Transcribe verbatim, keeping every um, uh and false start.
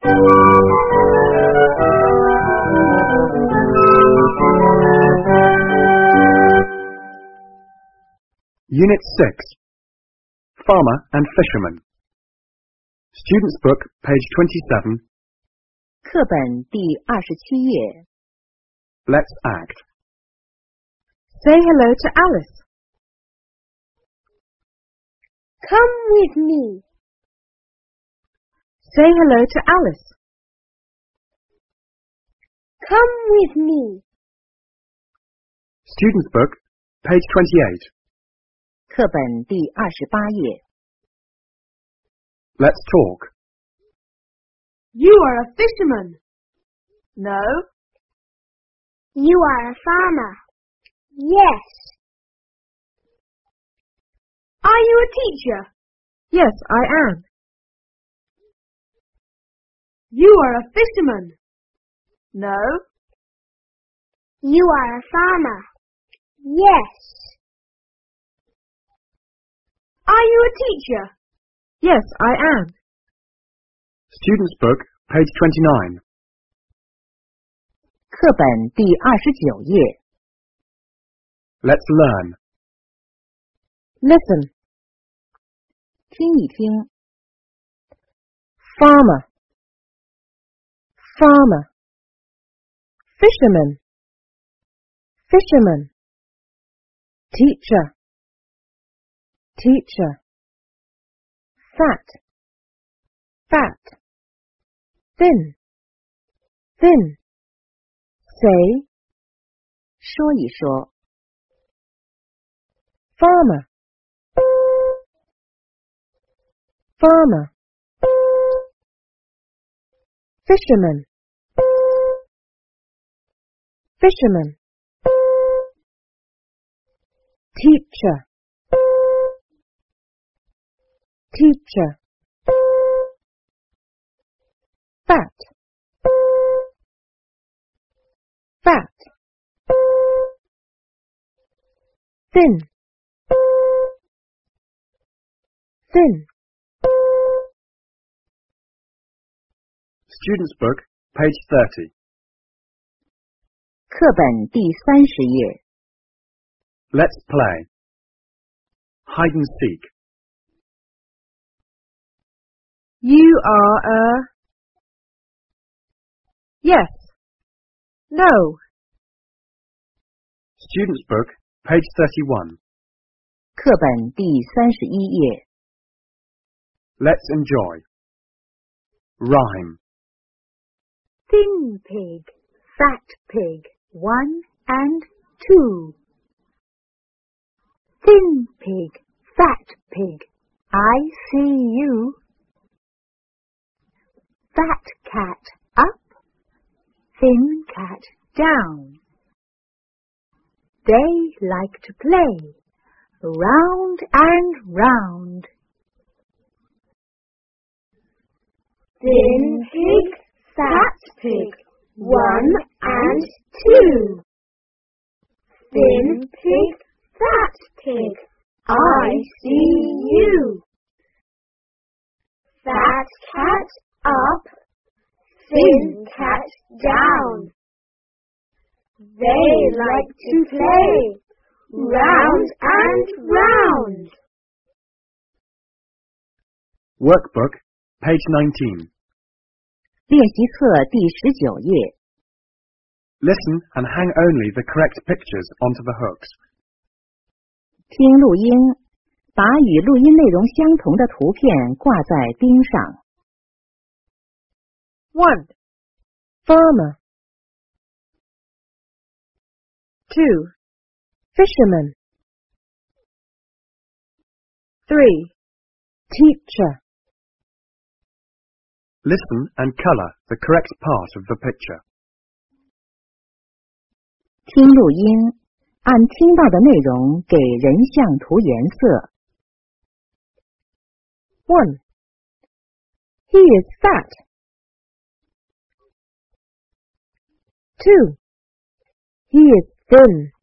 Unit six. Farmer and Fisherman. Student's Book, page twenty-seven. 课本第二十七页。 Let's act. Say hello to Alice. Come with me. Say hello to Alice. Come with me. Student's Book, page twenty-eight. 课本第二十八页。 Let's talk. You are a fisherman. No. You are a farmer. Yes. Are you a teacher? Yes, I am. You are a fisherman. No. You are a farmer. Yes. Are you a teacher? Yes, I am. Student's Book, page twenty-nine. 课本第二十九页。 Let's learn. Listen. 听一听。 Farmer. Farmer. Fisherman. Fisherman. Teacher. Teacher. Fat. Fat. Thin. Thin. Say. 说一说。 Farmer. Farmer. Fisherman. Fisherman. Teacher. Teacher. Fat. Fat. Thin. Thin. Student's Book, page thirty. 课本第三十页。 Let's play. Hide and seek. You are a... Yes. No. Student's Book, page thirty-one. 课本第三十一页。 Let's enjoy. Rhyme. Thin pig, fat pig, one and two. Thin pig, fat pig, I see you. Fat cat up, thin cat down. They like to play, round and round. Thin pig, fat pig, one and two. Thin pig, fat pig, I see you. Fat cat up, thin cat down. They like to play, round and round. Workbook, page nineteen. 练习册第十九页。 Listen and hang only the correct pictures onto the hooks. 听录音，把与录音内容相同的图片挂在钉上。 One. Farmer. Two. Fisherman. Three. Teacher. Listen and colour the correct part of the picture. 听录音，按听到的内容给人像涂颜色。 One. He is fat. Two. He is thin.